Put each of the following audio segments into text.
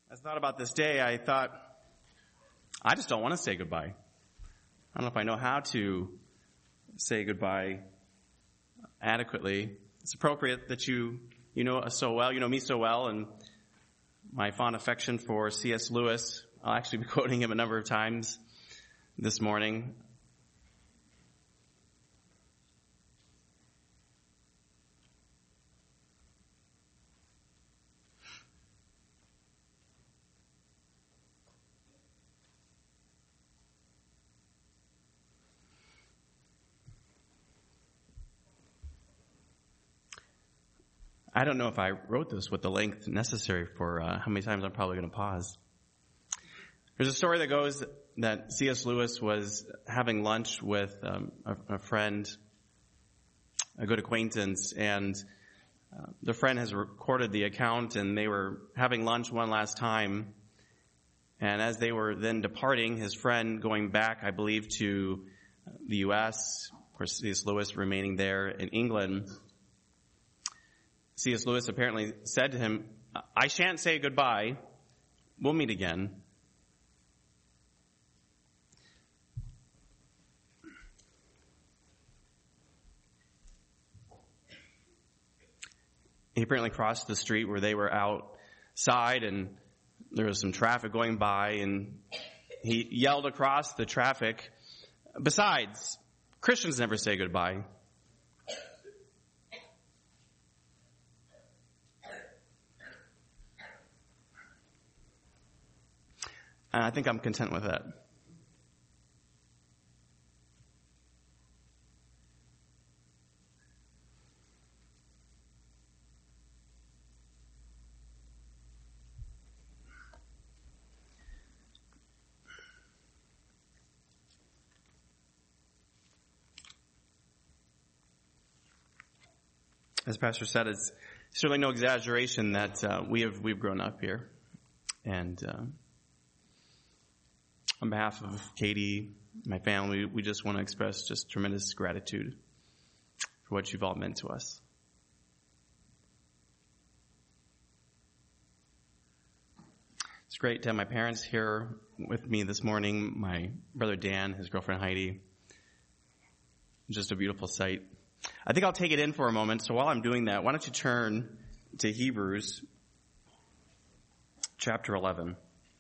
As I thought about this day, I thought, I just don't want to say goodbye. I don't know if I know how to say goodbye adequately. It's appropriate that you know us so well, you know me so well, and my fond affection for C.S. Lewis. I'll actually be quoting him a number of times this morning. I don't know if I wrote this with the length necessary for how many times I'm probably going to pause. There's a story that goes that C.S. Lewis was having lunch with a friend, a good acquaintance, and the friend has recorded the account, and they were having lunch one last time. And as they were then departing, his friend going back, I believe, to the U.S., of course, C.S. Lewis remaining there in England, C.S. Lewis apparently said to him, "I shan't say goodbye. We'll meet again." He apparently crossed the street where they were outside, and there was some traffic going by, and he yelled across the traffic, "Besides, Christians never say goodbye." And I think I'm content with that. As Pastor said, it's certainly no exaggeration that we've grown up here, and on behalf of Katie, my family, we just want to express just tremendous gratitude for what you've all meant to us. It's great to have my parents here with me this morning, my brother Dan, his girlfriend Heidi. Just a beautiful sight. I think I'll take it in for a moment, so while I'm doing that, why don't you turn to Hebrews chapter 11.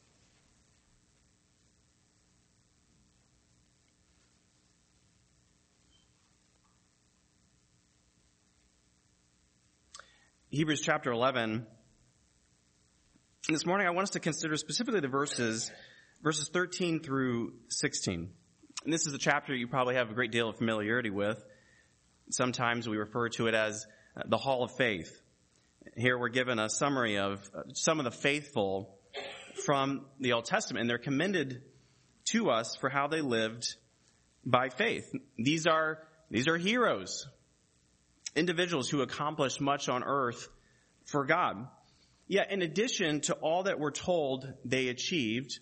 Hebrews chapter 11. This morning I want us to consider specifically the verses 13 through 16. And this is a chapter you probably have a great deal of familiarity with. Sometimes we refer to it as the Hall of Faith. Here we're given a summary of some of the faithful from the Old Testament, and they're commended to us for how they lived by faith. These are heroes. Individuals who accomplished much on earth for God. Yet in addition to all that we're told they achieved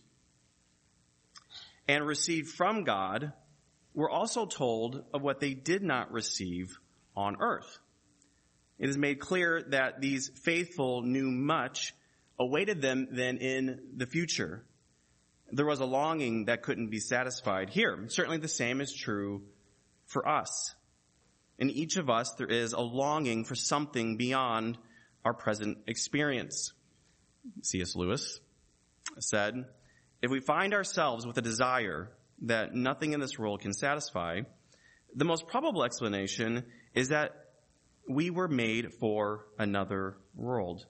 and received from God, we're also told of what they did not receive on earth. It is made clear that these faithful knew much awaited them then in the future. There was a longing that couldn't be satisfied here. Certainly the same is true for us. In each of us, there is a longing for something beyond our present experience. C.S. Lewis said, "If we find ourselves with a desire that nothing in this world can satisfy, the most probable explanation is that we were made for another world."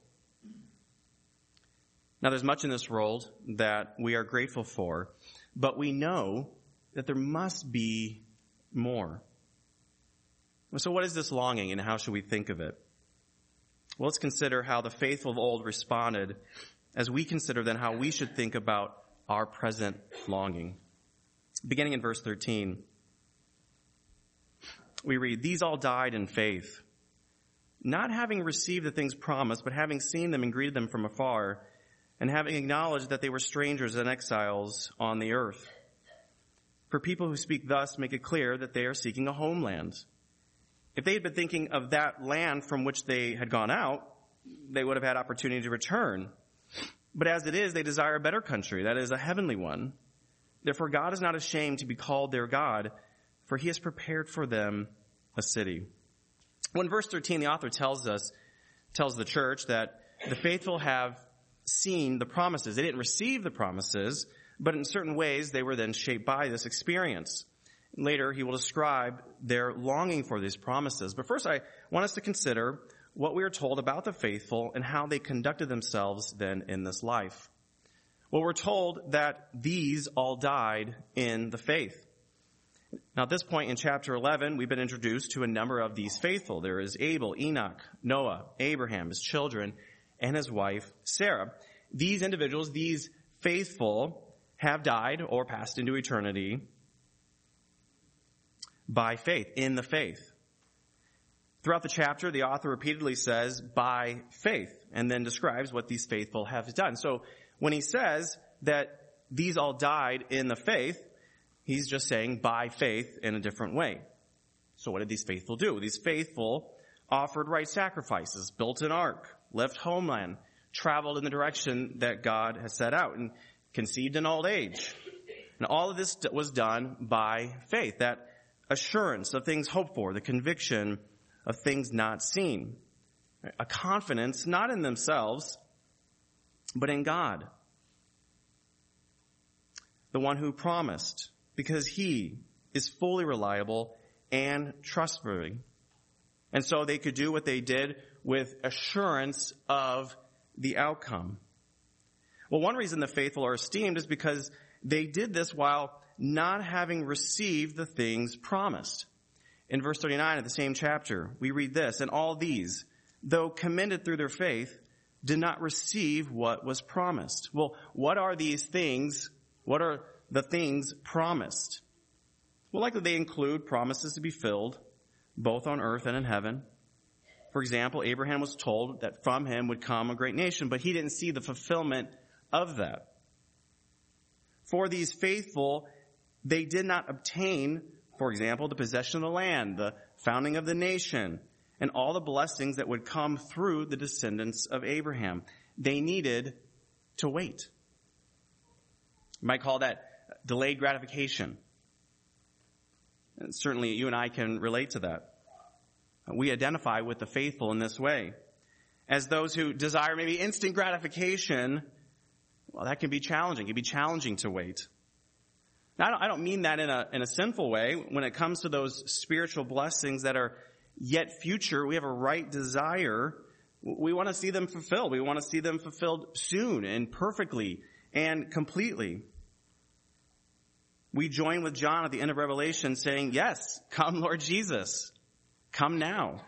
Now, there's much in this world that we are grateful for, but we know that there must be more. So what is this longing, and how should we think of it? Well, let's consider how the faithful of old responded as we consider then how we should think about our present longing. Beginning in verse 13, we read, "These all died in faith, not having received the things promised, but having seen them and greeted them from afar, and having acknowledged that they were strangers and exiles on the earth. For people who speak thus make it clear that they are seeking a homeland. If they had been thinking of that land from which they had gone out, they would have had opportunity to return. But as it is, they desire a better country, that is, a heavenly one. Therefore, God is not ashamed to be called their God, for he has prepared for them a city. Well, in verse 13, the author tells the church that the faithful have seen the promises. They didn't receive the promises, but in certain ways they were then shaped by this experience. Later, he will describe their longing for these promises. But first, I want us to consider what we are told about the faithful and how they conducted themselves then in this life. Well, we're told that these all died in the faith. Now, at this point in chapter 11, we've been introduced to a number of these faithful. There is Abel, Enoch, Noah, Abraham, his children, and his wife, Sarah. These individuals, these faithful, have died or passed into eternity by faith, in the faith. Throughout the chapter, the author repeatedly says, by faith, and then describes what these faithful have done. So when he says that these all died in the faith, he's just saying by faith in a different way. So what did these faithful do? These faithful offered right sacrifices, built an ark, left homeland, traveled in the direction that God has set out, and conceived in old age. And all of this was done by faith, that assurance of things hoped for, the conviction of things not seen. A confidence not in themselves, but in God, the one who promised, because he is fully reliable and trustworthy. And so they could do what they did with assurance of the outcome. Well, one reason the faithful are esteemed is because they did this while not having received the things promised. In verse 39 of the same chapter, we read this, and all these, though commended through their faith, did not receive what was promised. Well, what are these things? What are the things promised? Well, likely they include promises to be filled, both on earth and in heaven. For example, Abraham was told that from him would come a great nation, but he didn't see the fulfillment of that. For these faithful, they did not obtain, for example, the possession of the land, the founding of the nation, and all the blessings that would come through the descendants of Abraham. They needed to wait. You might call that delayed gratification. And certainly you and I can relate to that. We identify with the faithful in this way. As those who desire maybe instant gratification, well, that can be challenging. It can be challenging to wait. Now, I don't mean that in a sinful way. When it comes to those spiritual blessings that are yet future, we have a right desire. We want to see them fulfilled. We want to see them fulfilled soon and perfectly and completely. We join with John at the end of Revelation saying, yes, come Lord Jesus. Come now.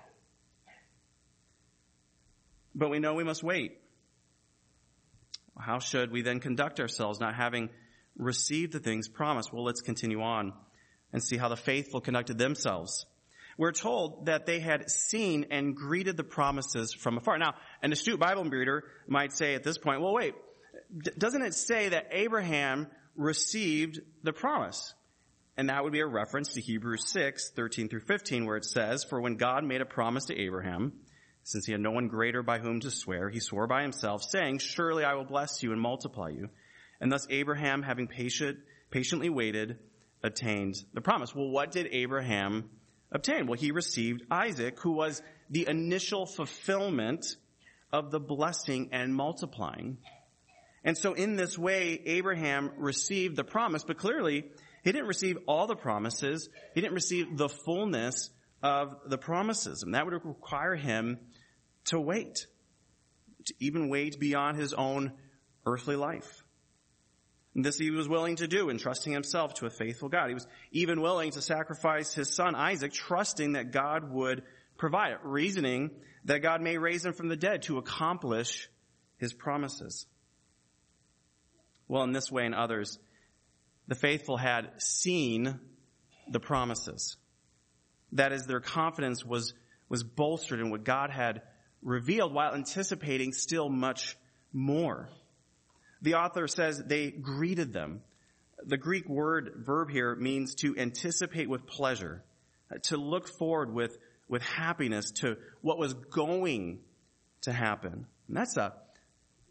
But we know we must wait. How should we then conduct ourselves, not having received the things promised? Well, let's continue on and see how the faithful conducted themselves. We're told that they had seen and greeted the promises from afar. Now, an astute Bible reader might say at this point, well, wait, doesn't it say that Abraham received the promise? And that would be a reference to Hebrews 6, 13 through 15, where it says, for when God made a promise to Abraham, since he had no one greater by whom to swear, he swore by himself, saying, surely I will bless you and multiply you. And thus Abraham, having patiently waited, attained the promise. Well, what did Abraham obtain? Well, he received Isaac, who was the initial fulfillment of the blessing and multiplying. And so in this way, Abraham received the promise, but clearly he didn't receive all the promises. He didn't receive the fullness of the promises. And that would require him to wait, to even wait beyond his own earthly life. And this he was willing to do, entrusting himself to a faithful God. He was even willing to sacrifice his son Isaac, trusting that God would provide it, reasoning that God may raise him from the dead to accomplish his promises. Well, in this way and others, the faithful had seen the promises. That is, their confidence was bolstered in what God had revealed while anticipating still much more. The author says they greeted them. The Greek verb here means to anticipate with pleasure, to look forward with happiness to what was going to happen. And that's a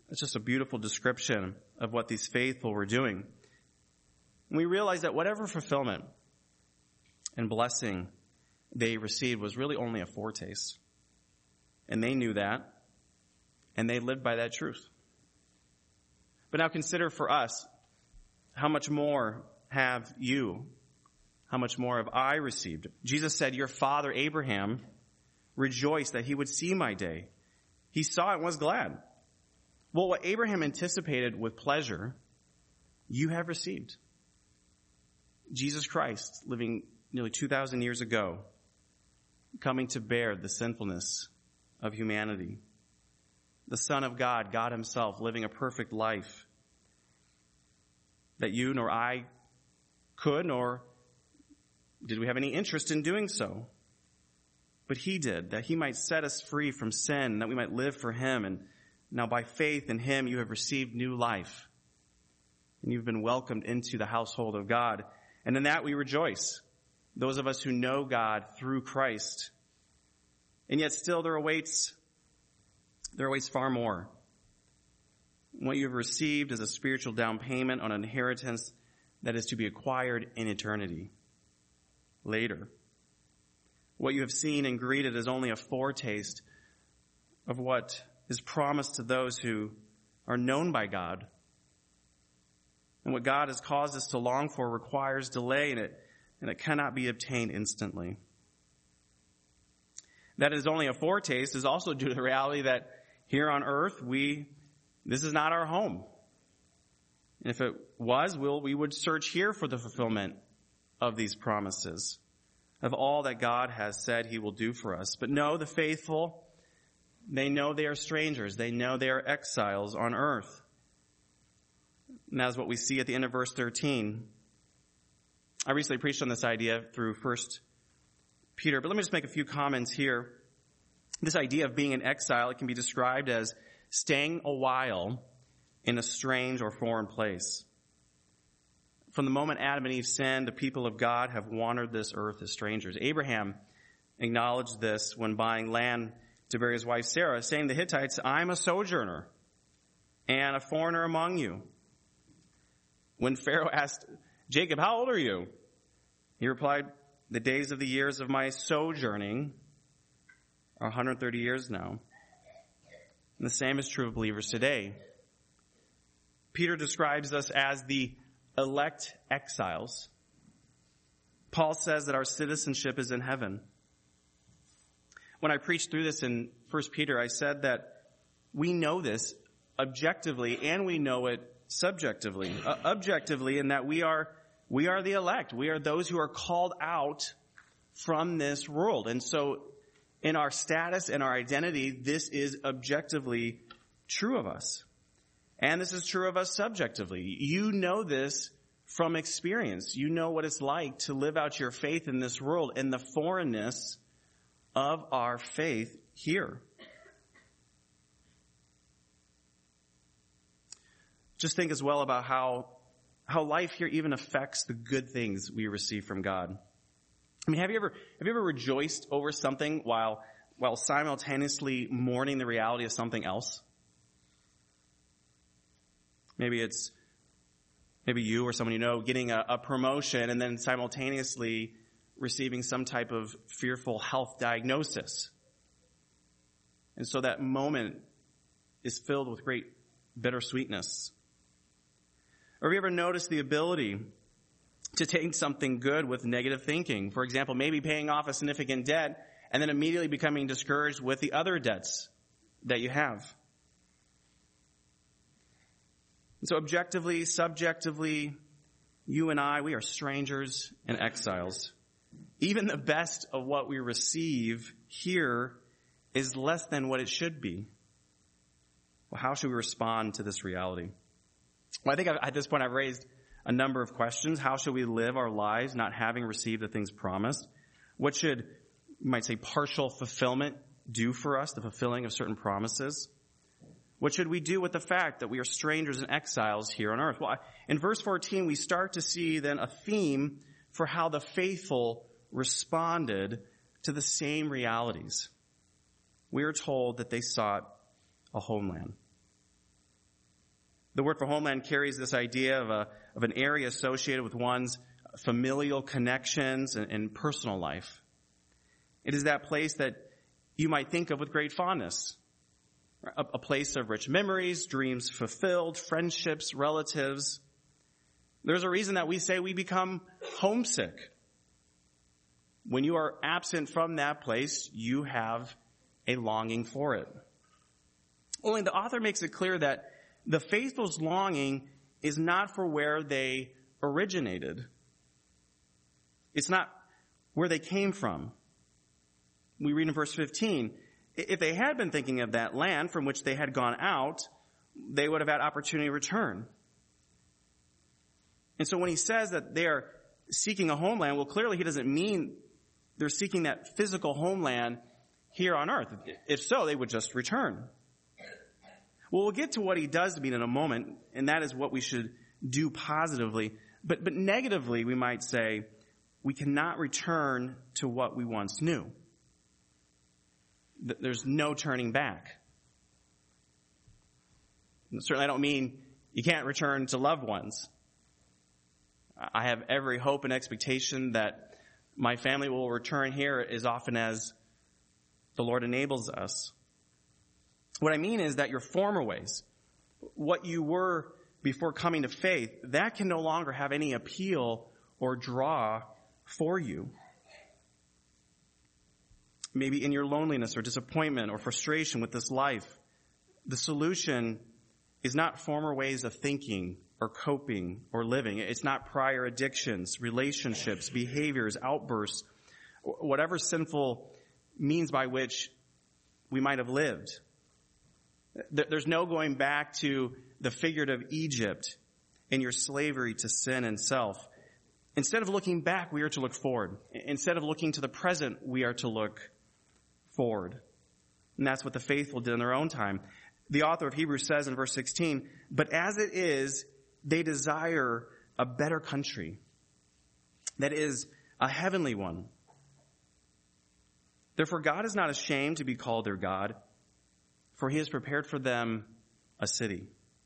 It's just a beautiful description of what these faithful were doing. And we realize that whatever fulfillment and blessing they received was really only a foretaste. And they knew that, and they lived by that truth. But now consider for us, how much more have you? How much more have I received? Jesus said, your father Abraham rejoiced that he would see my day. He saw it and was glad. Well, what Abraham anticipated with pleasure, you have received. Jesus Christ, living nearly 2,000 years ago, coming to bear the sinfulness of humanity. The Son of God, God himself, living a perfect life that you nor I could, nor did we have any interest in doing so. But he did, that he might set us free from sin, that we might live for him. And now by faith in him, you have received new life. And you've been welcomed into the household of God. And in that we rejoice, those of us who know God through Christ. And yet still there awaits far more. What you have received is a spiritual down payment on an inheritance that is to be acquired in eternity later. What you have seen and greeted is only a foretaste of what is promised to those who are known by God. And what God has caused us to long for requires delay, and it cannot be obtained instantly. That is only a foretaste is also due to the reality that here on earth, this is not our home. And if it was, we would search here for the fulfillment of these promises, of all that God has said he will do for us. But no, the faithful, they know they are strangers. They know they are exiles on earth. And that's what we see at the end of verse 13. I recently preached on this idea through 1 Peter, but let me just make a few comments here. This idea of being an exile, it can be described as staying a while in a strange or foreign place. From the moment Adam and Eve sinned, the people of God have wandered this earth as strangers. Abraham acknowledged this when buying land to bury his wife Sarah, saying to the Hittites, I'm a sojourner and a foreigner among you. When Pharaoh asked Jacob, how old are you? He replied, the days of the years of my sojourning are 130 years now. And the same is true of believers today. Peter describes us as the elect exiles. Paul says that our citizenship is in heaven. When I preached through this in 1 Peter, I said that we know this objectively and we know it subjectively. Objectively in that we are the elect. We are those who are called out from this world. And so in our status and our identity, this is objectively true of us. And this is true of us subjectively. You know this from experience. You know what it's like to live out your faith in this world and the foreignness of our faith here. Just think as well about how life here even affects the good things we receive from God. I mean, have you ever rejoiced over something while simultaneously mourning the reality of something else? Maybe you or someone you know getting a promotion and then simultaneously receiving some type of fearful health diagnosis. And so that moment is filled with great bittersweetness. Or have you ever noticed the ability to take something good with negative thinking? For example, maybe paying off a significant debt and then immediately becoming discouraged with the other debts that you have. And so objectively, subjectively, you and I, we are strangers and exiles. Even the best of what we receive here is less than what it should be. Well, how should we respond to this reality? Well, I think at this point I've raised a number of questions. How should we live our lives not having received the things promised? What should, you might say, partial fulfillment do for us, the fulfilling of certain promises? What should we do with the fact that we are strangers and exiles here on earth? Well, in verse 14, we start to see then a theme for how the faithful responded to the same realities. We are told that they sought a homeland. The word for homeland carries this idea of an area associated with one's familial connections and personal life. It is that place that you might think of with great fondness. A place of rich memories, dreams fulfilled, friendships, relatives. There's a reason that we say we become homesick. When you are absent from that place, you have a longing for it. Only the author makes it clear that the faithful's longing is not for where they originated. It's not where they came from. We read in verse 15, if they had been thinking of that land from which they had gone out, they would have had opportunity to return. And so when he says that they are seeking a homeland, well, clearly he doesn't mean they're seeking that physical homeland here on earth. If so, they would just return. Well, we'll get to what he does mean in a moment, and that is what we should do positively. But negatively, we might say, we cannot return to what we once knew. There's no turning back. And certainly I don't mean you can't return to loved ones. I have every hope and expectation that my family will return here as often as the Lord enables us. What I mean is that your former ways, what you were before coming to faith, that can no longer have any appeal or draw for you. Maybe in your loneliness or disappointment or frustration with this life, the solution is not former ways of thinking or coping or living. It's not prior addictions, relationships, behaviors, outbursts, whatever sinful means by which we might have lived. There's no going back to the figurative Egypt and your slavery to sin and self. Instead of looking back, we are to look forward. Instead of looking to the present, we are to look forward. And that's what the faithful did in their own time. The author of Hebrews says in verse 16, but as it is, they desire a better country. That is, a heavenly one. Therefore, God is not ashamed to be called their God, for he has prepared for them a city.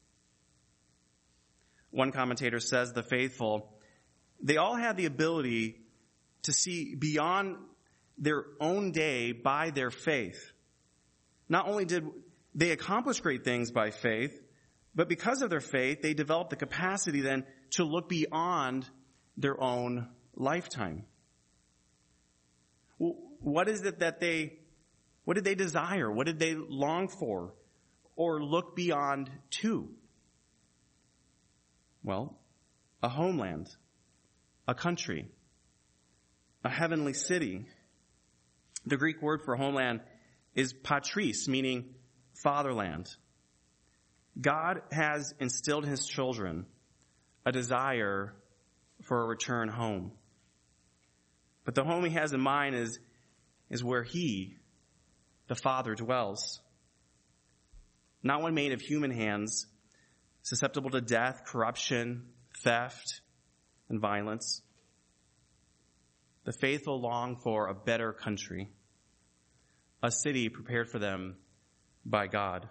One commentator says the faithful, they all had the ability to see beyond their own day by their faith. Not only did they accomplish great things by faith, but because of their faith, they developed the capacity then to look beyond their own lifetime. What is it that what did they desire? What did they long for or look beyond to? Well, a homeland, a country, a heavenly city. The Greek word for homeland is patris, meaning fatherland. God has instilled in his children a desire for a return home. But the home he has in mind is where he, the Father, dwells. Not one made of human hands, susceptible to death, corruption, theft, and violence. The faithful long for a better country, a city prepared for them by God.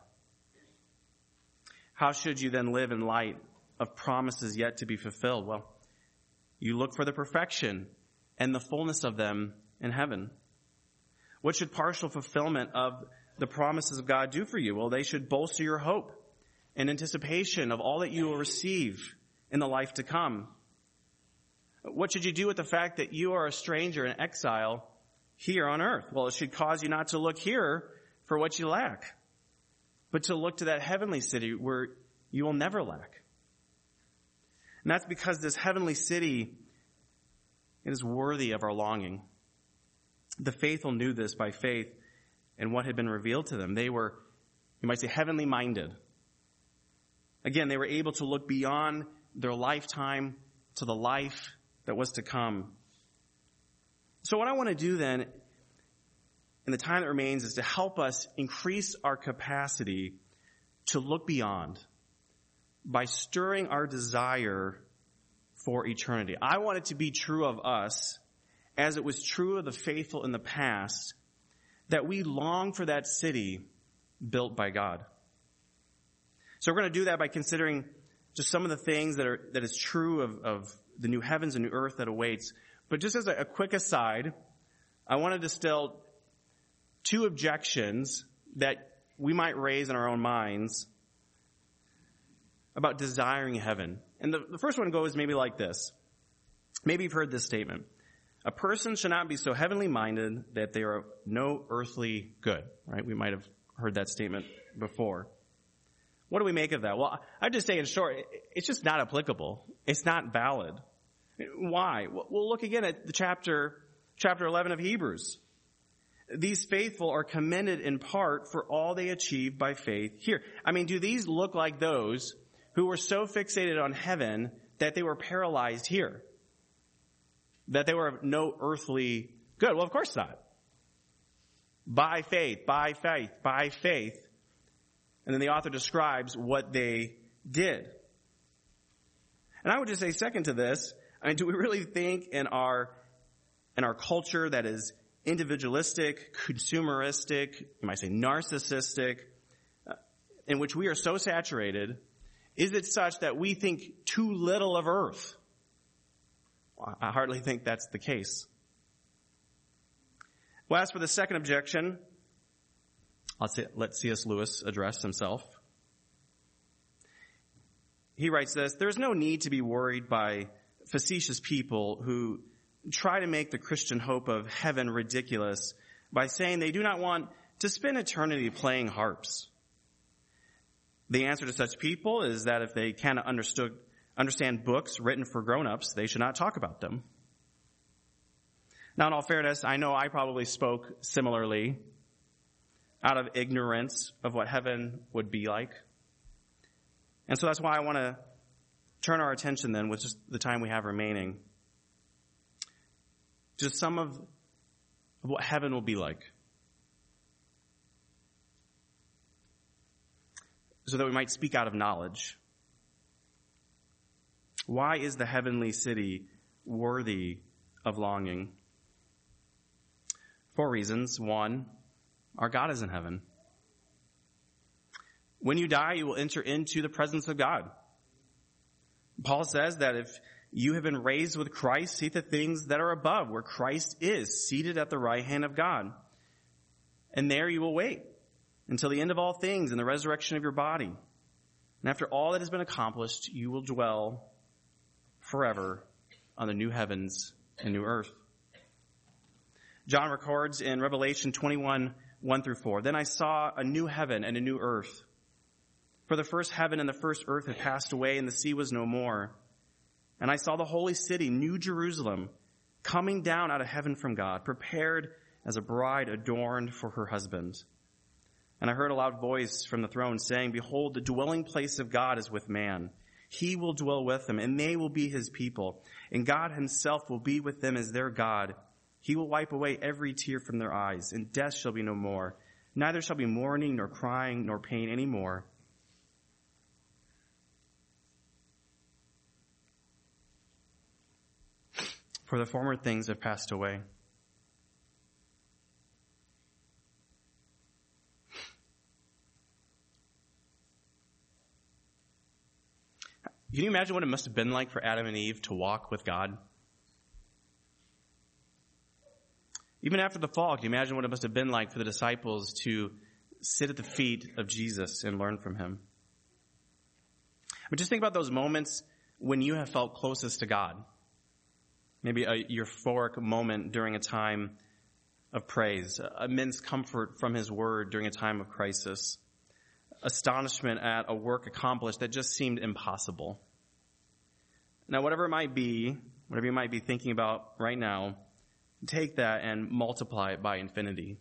How should you then live in light of promises yet to be fulfilled? Well, you look for the perfection and the fullness of them in heaven. What should partial fulfillment of the promises of God do for you? Well, they should bolster your hope and anticipation of all that you will receive in the life to come. What should you do with the fact that you are a stranger in exile here on earth? Well, it should cause you not to look here for what you lack, but to look to that heavenly city where you will never lack. And that's because this heavenly city, it is worthy of our longing. The faithful knew this by faith and what had been revealed to them. They were, you might say, heavenly minded. Again, they were able to look beyond their lifetime to the life that was to come. So what I want to do then, in the time that remains, is to help us increase our capacity to look beyond by stirring our desire for eternity. I want it to be true of us, as it was true of the faithful in the past, that we long for that city built by God. So we're going to do that by considering just some of the things that is true of the new heavens and new earth that awaits. But just as a quick aside, I want to distill two objections that we might raise in our own minds about desiring heaven. And the first one goes maybe like this. Maybe you've heard this statement. A person should not be so heavenly minded that they are no earthly good, right? We might have heard that statement before. What do we make of that? Well, I'd just say in short, it's just not applicable. It's not valid. Why? Well, look again at the chapter 11 of Hebrews. These faithful are commended in part for all they achieved by faith here. I mean, do these look like those who were so fixated on heaven that they were paralyzed here? That they were of no earthly good? Well, of course not. By faith, by faith, by faith. And then the author describes what they did. And I would just say second to this, I mean, do we really think in our culture that is individualistic, consumeristic, you might say narcissistic, in which we are so saturated, is it such that we think too little of earth? Well, I hardly think that's the case. Well, as for the second objection, let C.S. Lewis address himself. He writes this: there's no need to be worried by facetious people who try to make the Christian hope of heaven ridiculous by saying they do not want to spend eternity playing harps. The answer to such people is that if they cannot understand books written for grown-ups, they should not talk about them. Now, in all fairness, I know I probably spoke similarly out of ignorance of what heaven would be like. And so that's why I want to turn our attention then, with just the time we have remaining, just some of what heaven will be like, so that we might speak out of knowledge. Why is the heavenly city worthy of longing? 4 reasons. 1, our God is in heaven. When you die, you will enter into the presence of God. Paul says that if you have been raised with Christ, seek the things that are above, where Christ is, seated at the right hand of God. And there you will wait until the end of all things and the resurrection of your body. And after all that has been accomplished, you will dwell forever on the new heavens and new earth. John records in Revelation 21, 1-4, "Then I saw a new heaven and a new earth. For the first heaven and the first earth had passed away, and the sea was no more. And I saw the holy city, New Jerusalem, coming down out of heaven from God, prepared as a bride adorned for her husband. And I heard a loud voice from the throne saying, 'Behold, the dwelling place of God is with man. He will dwell with them, and they will be his people. And God himself will be with them as their God. He will wipe away every tear from their eyes, and death shall be no more. Neither shall be mourning, nor crying, nor pain any more. For the former things have passed away.'" Can you imagine what it must have been like for Adam and Eve to walk with God? Even after the fall, can you imagine what it must have been like for the disciples to sit at the feet of Jesus and learn from him? But just think about those moments when you have felt closest to God. Maybe a euphoric moment during a time of praise, immense comfort from his word during a time of crisis, astonishment at a work accomplished that just seemed impossible. Now, whatever you might be thinking about right now, take that and multiply it by infinity.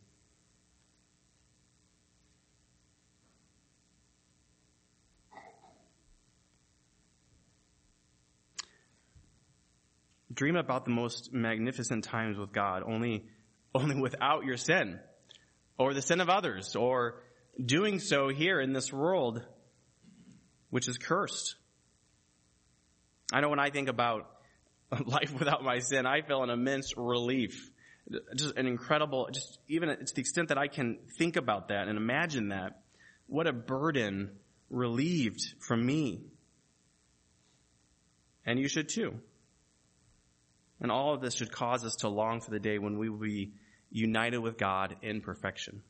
Dream about the most magnificent times with God, only without your sin, or the sin of others, or doing so here in this world, which is cursed. I know when I think about life without my sin, I feel an immense relief. Just an incredible, even to the extent that I can think about that and imagine that, what a burden relieved from me. And you should too. And all of this should cause us to long for the day when we will be united with God in perfection.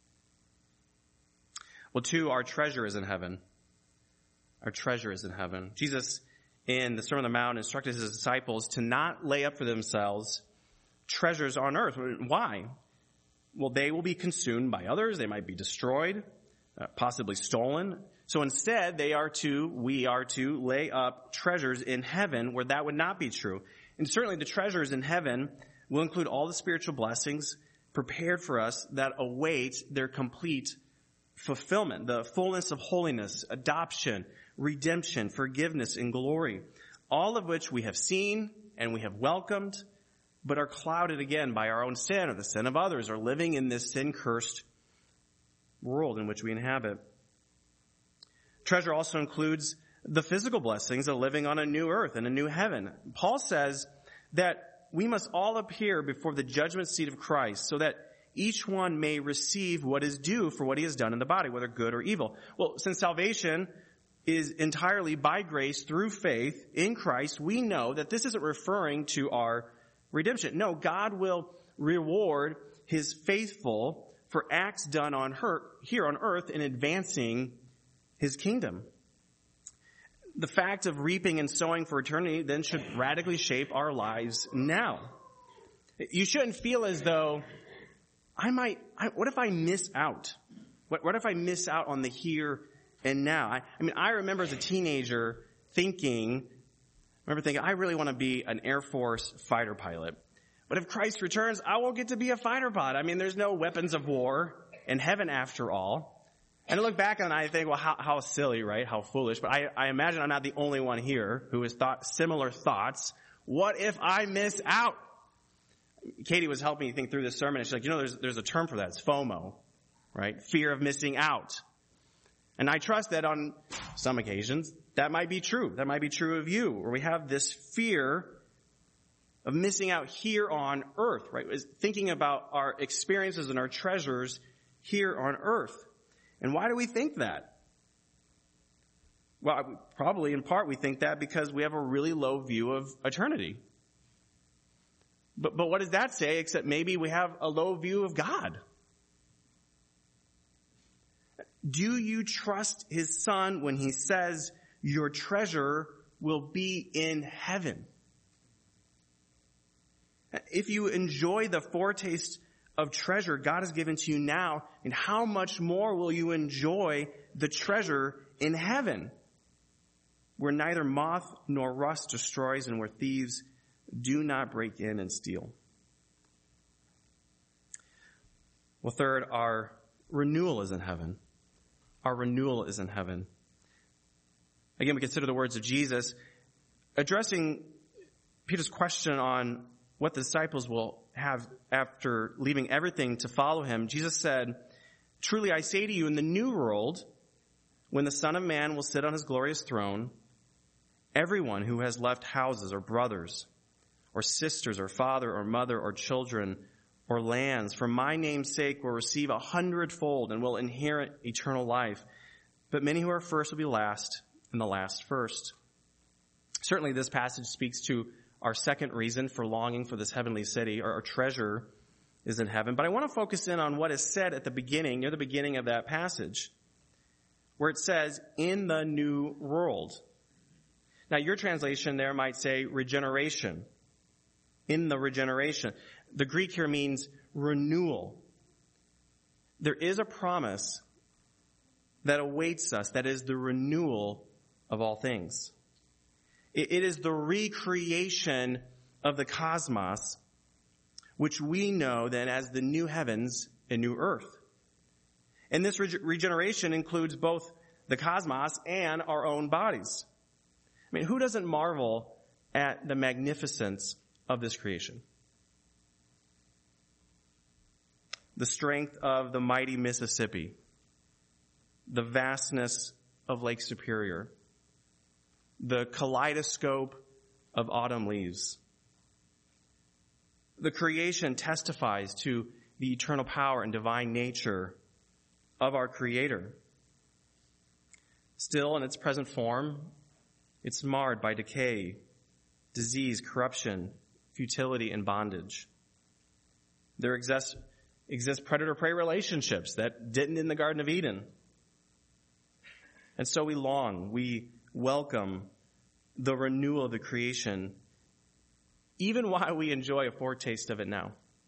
Well, 2, our treasure is in heaven. Our treasure is in heaven. Jesus, in the Sermon on the Mount, instructed his disciples to not lay up for themselves treasures on earth. Why? Well, they will be consumed by others. They might be destroyed, possibly stolen. So instead, we are to lay up treasures in heaven where that would not be true. And certainly the treasures in heaven will include all the spiritual blessings prepared for us that await their complete fulfillment, the fullness of holiness, adoption, redemption, forgiveness, and glory, all of which we have seen and we have welcomed, but are clouded again by our own sin or the sin of others, or living in this sin-cursed world in which we inhabit. Treasure also includes the physical blessings of living on a new earth and a new heaven. Paul says that we must all appear before the judgment seat of Christ so that each one may receive what is due for what he has done in the body, whether good or evil. Well, since salvation is entirely by grace through faith in Christ, we know that this isn't referring to our redemption. No, God will reward his faithful for acts done here on earth in advancing his kingdom. The fact of reaping and sowing for eternity then should radically shape our lives now. You shouldn't feel as though what if I miss out? What if I miss out on the here and now? I remember as a teenager thinking, I really want to be an Air Force fighter pilot. But if Christ returns, I won't get to be a fighter pilot. There's no weapons of war in heaven after all. And I look back and I think, well, how silly, right? How foolish. But I imagine I'm not the only one here who has thought similar thoughts. What if I miss out? Katie was helping me think through this sermon, and she's like, there's a term for that. It's FOMO, right? Fear of missing out. And I trust that on some occasions, that might be true. That might be true of you, where we have this fear of missing out here on earth, right? Thinking about our experiences and our treasures here on earth. And why do we think that? Well, probably in part we think that because we have a really low view of eternity. But what does that say except maybe we have a low view of God? Do you trust his Son when he says your treasure will be in heaven? If you enjoy the foretaste of treasure God has given to you now, and how much more will you enjoy the treasure in heaven, where neither moth nor rust destroys and where thieves do not break in and steal? Well, 3rd, our renewal is in heaven. Our renewal is in heaven. Again, we consider the words of Jesus addressing Peter's question on what the disciples will have after leaving everything to follow him. Jesus said, "Truly I say to you, in the new world, when the Son of Man will sit on his glorious throne, everyone who has left houses or brothers or sisters or father or mother or children or lands for my name's sake will receive 100-fold and will inherit eternal life. But many who are first will be last, and the last first." Certainly this passage speaks to our second reason for longing for this heavenly city. Our treasure is in heaven. But I want to focus in on what is said at the beginning, near the beginning of that passage, where it says, in the new world. Now, your translation there might say regeneration. In the regeneration. The Greek here means renewal. There is a promise that awaits us, that is the renewal of all things. It is the recreation of the cosmos, which we know then as the new heavens and new earth. And this regeneration includes both the cosmos and our own bodies. Who doesn't marvel at the magnificence of this creation? The strength of the mighty Mississippi, the vastness of Lake Superior, the kaleidoscope of autumn leaves. The creation testifies to the eternal power and divine nature of our Creator. Still, in its present form, it's marred by decay, disease, corruption, futility, and bondage. There exist predator-prey relationships that didn't in the Garden of Eden. And so we welcome the renewal of the creation, even while we enjoy a foretaste of it now.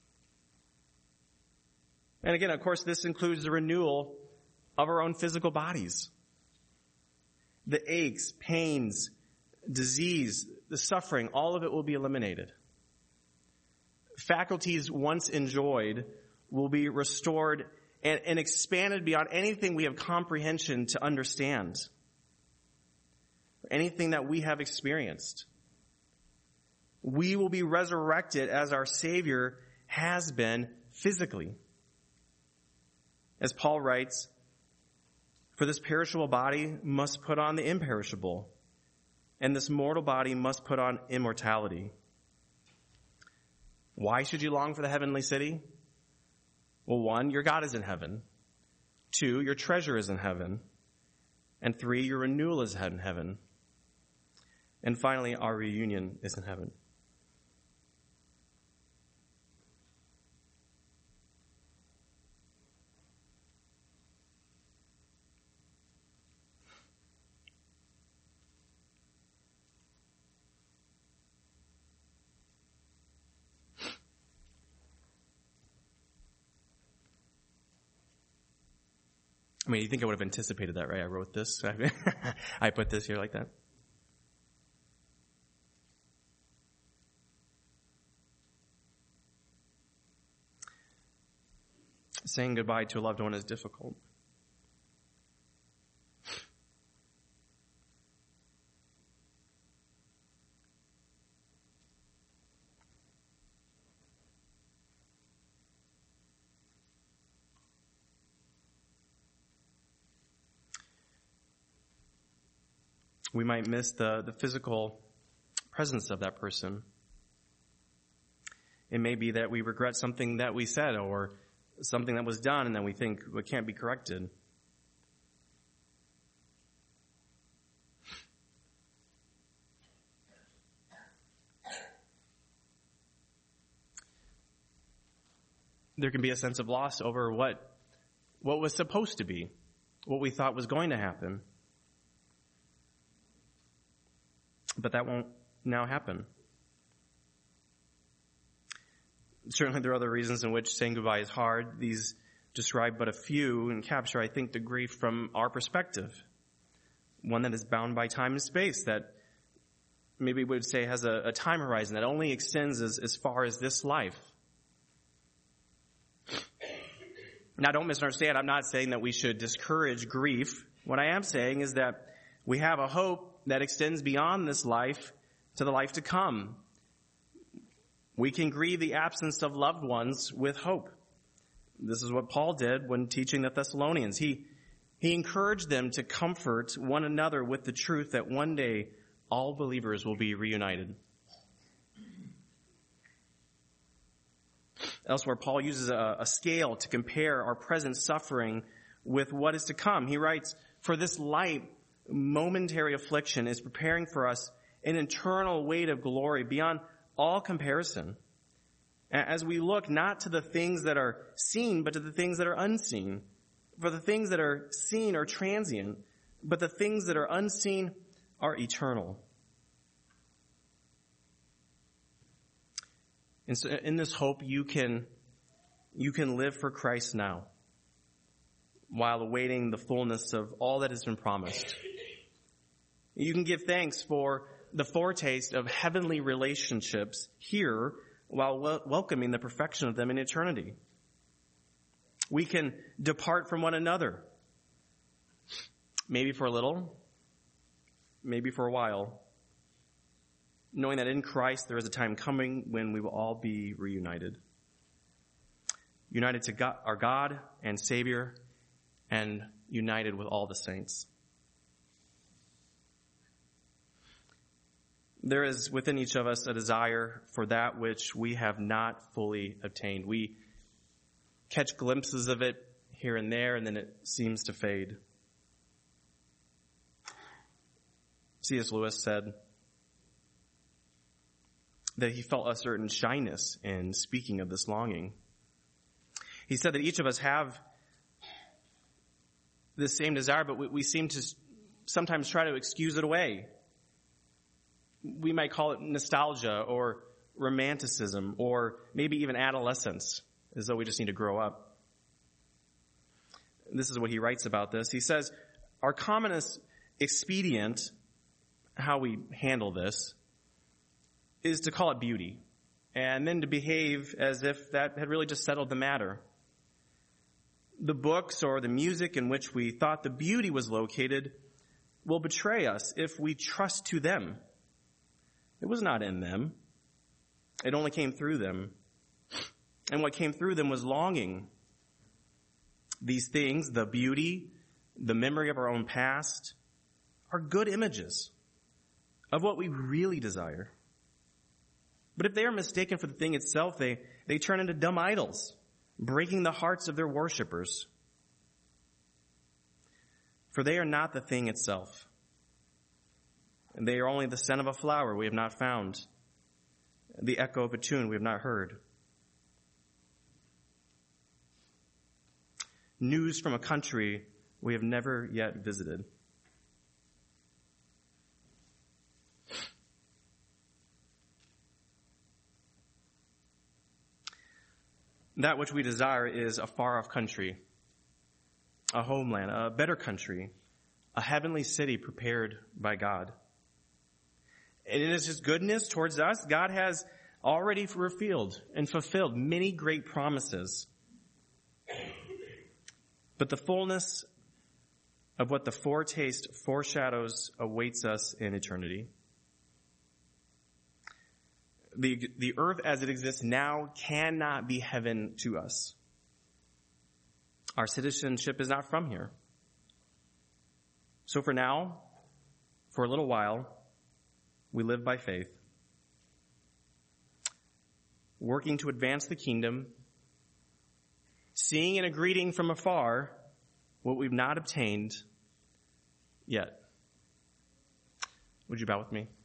And again, of course, this includes the renewal of our own physical bodies. The aches, pains, disease, the suffering, all of it will be eliminated. Faculties once enjoyed will be restored and expanded beyond anything we have comprehension to understand, anything that we have experienced. We will be resurrected as our Savior has been physically. As Paul writes, "For this perishable body must put on the imperishable, and this mortal body must put on immortality." Why should you long for the heavenly city? Well, 1, your God is in heaven. 2, your treasure is in heaven. And 3, your renewal is in heaven. And finally, our reunion is in heaven. I mean, you think I would have anticipated that, right? I wrote this. I put this here like that. Saying goodbye to a loved one is difficult. We might miss the physical presence of that person. It may be that we regret something that we said or something that was done and then we think it can't be corrected. There can be a sense of loss over what was supposed to be, what we thought was going to happen. But that won't now happen. Certainly there are other reasons in which saying goodbye is hard. These describe but a few and capture, I think, the grief from our perspective. One that is bound by time and space, that maybe we would say has a time horizon that only extends as far as this life. Now, don't misunderstand. I'm not saying that we should discourage grief. What I am saying is that we have a hope that extends beyond this life to the life to come. We can grieve the absence of loved ones with hope. This is what Paul did when teaching the Thessalonians. He encouraged them to comfort one another with the truth that one day all believers will be reunited. Elsewhere, Paul uses a scale to compare our present suffering with what is to come. He writes, "For this light, momentary affliction is preparing for us an eternal weight of glory beyond all comparison, as we look not to the things that are seen, but to the things that are unseen. For the things that are seen are transient, but the things that are unseen are eternal." And so in this hope, you can live for Christ now, while awaiting the fullness of all that has been promised. You can give thanks for the foretaste of heavenly relationships here while welcoming the perfection of them in eternity. We can depart from one another, maybe for a little, maybe for a while, knowing that in Christ there is a time coming when we will all be reunited. United to God, our God and Savior, and united with all the saints. There is within each of us a desire for that which we have not fully obtained. We catch glimpses of it here and there, and then it seems to fade. C.S. Lewis said that he felt a certain shyness in speaking of this longing. He said that each of us have this same desire, but we seem to sometimes try to excuse it away. We might call it nostalgia or romanticism or maybe even adolescence, as though we just need to grow up. This is what he writes about this. He says, our commonest expedient, how we handle this, is to call it beauty, and then to behave as if that had really just settled the matter. The books or the music in which we thought the beauty was located will betray us if we trust to them. It was not in them. It only came through them. And what came through them was longing. These things, the beauty, the memory of our own past, are good images of what we really desire. But if they are mistaken for the thing itself, they turn into dumb idols, breaking the hearts of their worshipers. For they are not the thing itself. And they are only the scent of a flower we have not found, the echo of a tune we have not heard. News from a country we have never yet visited. That which we desire is a far-off country, a homeland, a better country, a heavenly city prepared by God. And in His goodness towards us, God has already revealed and fulfilled many great promises. But the fullness of what the foretaste foreshadows awaits us in eternity. The earth as it exists now cannot be heaven to us. Our citizenship is not from here. So for now, for a little while, we live by faith, working to advance the kingdom, seeing and greeting from afar what we've not obtained yet. Would you bow with me?